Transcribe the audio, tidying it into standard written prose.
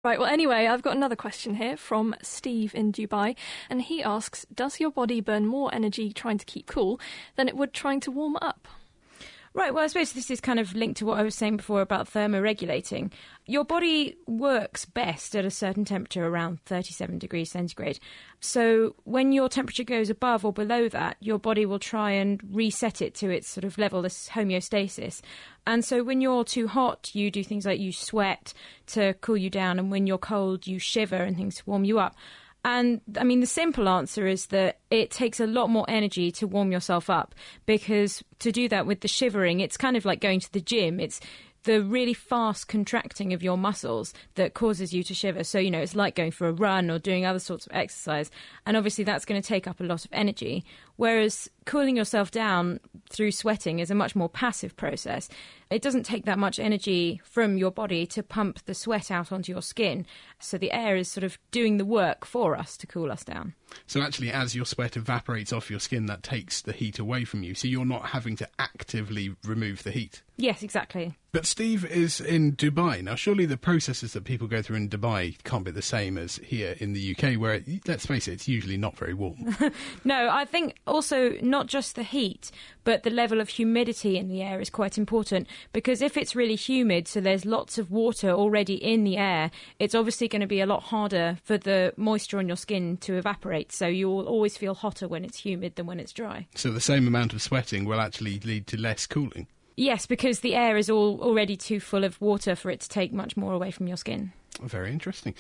Right, well, anyway, I've got another question here from Steve in Dubai, and he asks, does your body burn more energy trying to keep cool than it would trying to warm up? Right, well, I suppose this is kind of linked to what I was saying before about thermoregulating. Your body works best at a certain temperature, around 37 degrees centigrade. So when your temperature goes above or below that, your body will try and reset it to its sort of level, this homeostasis. And so when you're too hot, you do things like you sweat to cool you down, and when you're cold, you shiver and things to warm you up. And, I mean, the simple answer is that it takes a lot more energy to warm yourself up, because to do that with the shivering, it's kind of like going to the gym. It's the really fast contracting of your muscles that causes you to shiver. So, you know, it's like going for a run or doing other sorts of exercise. And obviously that's going to take up a lot of energy. Whereas cooling yourself down through sweating is a much more passive process. It doesn't take that much energy from your body to pump the sweat out onto your skin. So the air is sort of doing the work for us to cool us down. So actually, as your sweat evaporates off your skin, that takes the heat away from you. So you're not having to actively remove the heat. Yes, exactly. But Steve is in Dubai. Now, surely the processes that people go through in Dubai can't be the same as here in the UK, where, let's face it, it's usually not very warm. No, I think also not just the heat, but the level of humidity in the air is quite important, because if it's really humid, so there's lots of water already in the air, it's obviously going to be a lot harder for the moisture on your skin to evaporate. So you will always feel hotter when it's humid than when it's dry. So the same amount of sweating will actually lead to less cooling? Yes, because the air is already too full of water for it to take much more away from your skin. Very interesting.